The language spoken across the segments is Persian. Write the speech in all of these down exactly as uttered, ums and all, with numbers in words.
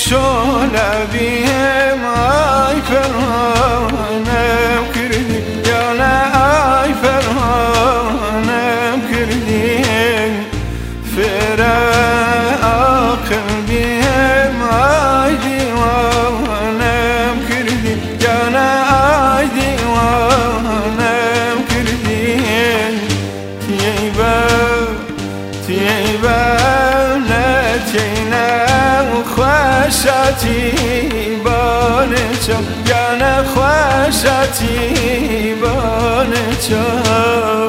شۆلەبیم ئای فەرمانم کردی یانە ئای فەرمانم کردی فێرە عاقڵ بیم ئای دیوانم کردی یانە ئای دیوانم کردی تێی بە تێی بە نەتێنە خوشتی بانچم یانە خوشتی بانچم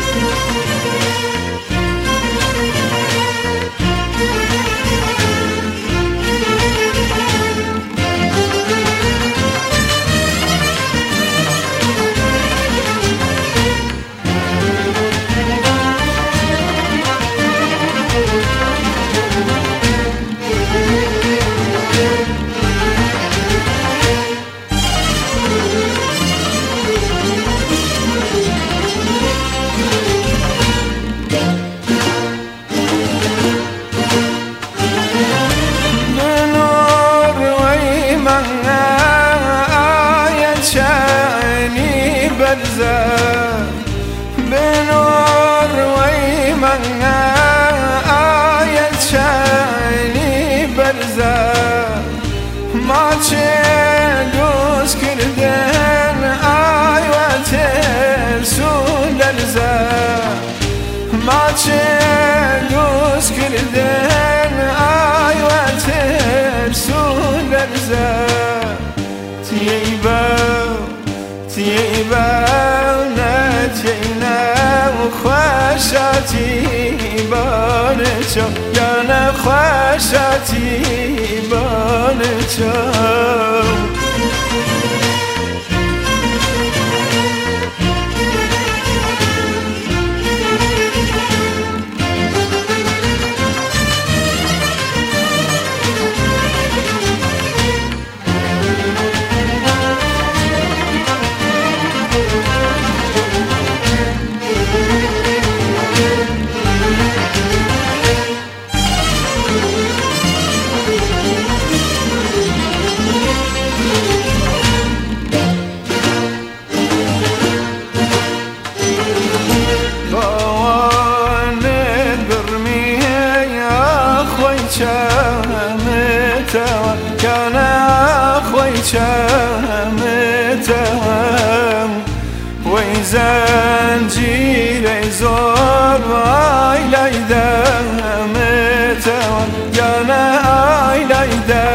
بنور وی من آید شنی برزه ما چه دوست کردن آی و ترسون درزه ما چه دوست کردن آی و ترسون درزه تیبه تیبه نتینا خوشتی بانچم یانە خوشتی بانچم شامتوا كان أخوي شامتوا ويزنجير زور وإلى دامتوا كان إلى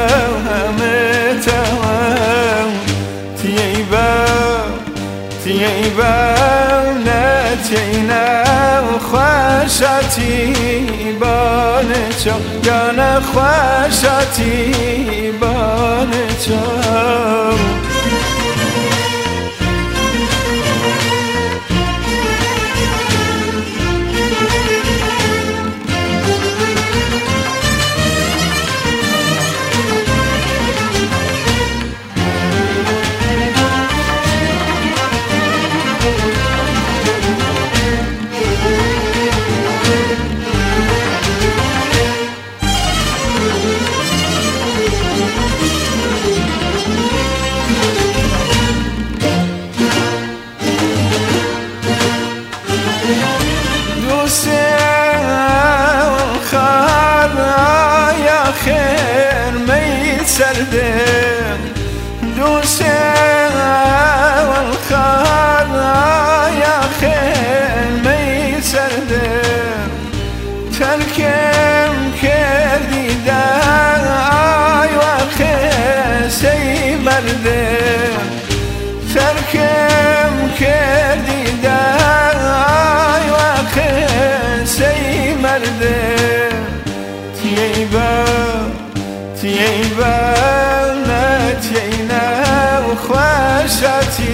دامتوا تيبا تيبا نتينا خوشتی بانچم یانە خوشتی بانچم خیر می سردم دوسته والخار یا خیر می سردم ترکم کردی در آی و خیسی مردم ترکم کردی در آی و خیسی مردم تیبا تیبا نتینا خوشتی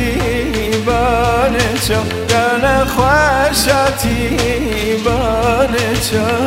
بانچم یانە خوشتی بانچم